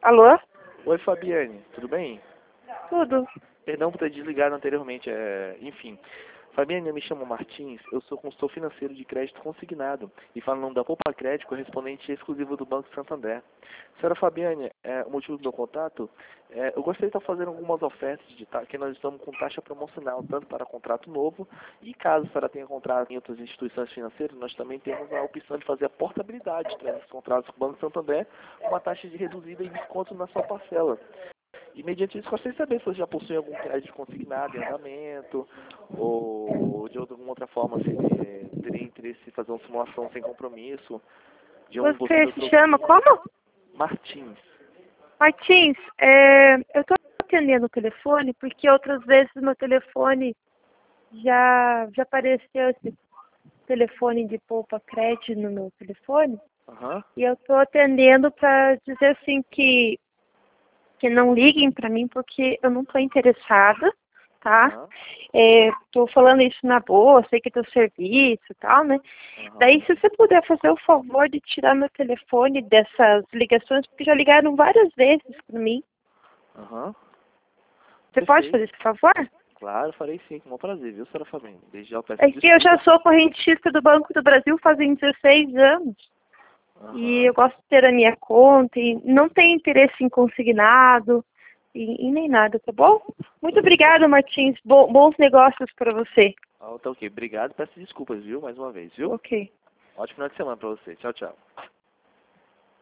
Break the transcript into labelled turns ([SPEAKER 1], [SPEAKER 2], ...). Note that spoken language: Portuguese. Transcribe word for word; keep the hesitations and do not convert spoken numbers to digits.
[SPEAKER 1] Alô?
[SPEAKER 2] Oi, Fabiane, tudo bem?
[SPEAKER 1] Tudo.
[SPEAKER 2] Perdão por ter desligado anteriormente, é... enfim. Fabiane, eu me chamo Martins, eu sou consultor financeiro de crédito consignado e falo em nome da Poupa Crédito, correspondente exclusivo do Banco Santander. Senhora Fabiane, é, o motivo do meu contato, é, eu gostaria de estar fazendo algumas ofertas de ta... que nós estamos com taxa promocional, tanto para contrato novo e caso a senhora tenha contrato em outras instituições financeiras, nós também temos a opção de fazer a portabilidade dos contratos com o Banco Santander com uma taxa de reduzida e desconto na sua parcela. E mediante isso, gostaria de saber se você já possui algum crédito consignado em andamento, ou de alguma outra forma, se eh, teria interesse em fazer uma simulação sem compromisso. De um
[SPEAKER 1] Você se
[SPEAKER 2] do...
[SPEAKER 1] chama como?
[SPEAKER 2] Martins.
[SPEAKER 1] Martins, é, eu estou atendendo o telefone porque outras vezes no meu telefone já, já apareceu esse telefone de poupa crédito no meu telefone.
[SPEAKER 2] Uhum.
[SPEAKER 1] E eu estou atendendo para dizer assim que que não liguem para mim porque eu não estou interessada, tá? Estou
[SPEAKER 2] Uhum.
[SPEAKER 1] é, falando isso na boa, sei que é teu serviço e tal, né?
[SPEAKER 2] Uhum.
[SPEAKER 1] Daí, se você puder fazer o favor de tirar meu telefone dessas ligações, porque já ligaram várias vezes para mim.
[SPEAKER 2] Uhum.
[SPEAKER 1] Você pode fazer esse favor?
[SPEAKER 2] Claro, farei sim, com o maior prazer, viu, senhora Fabiane? Desde já eu peço
[SPEAKER 1] É que eu já
[SPEAKER 2] desculpas.
[SPEAKER 1] sou correntista do Banco do Brasil fazem dezesseis anos.
[SPEAKER 2] Uhum.
[SPEAKER 1] E eu gosto de ter a minha conta e não tenho interesse em consignado e, e nem nada, tá bom? Muito obrigada, Martins. Bo bons negócios para você.
[SPEAKER 2] Ah, tá ok. Obrigado, peço desculpas, viu, mais uma vez, viu?
[SPEAKER 1] Ok.
[SPEAKER 2] Ótimo final de semana para você. Tchau, tchau.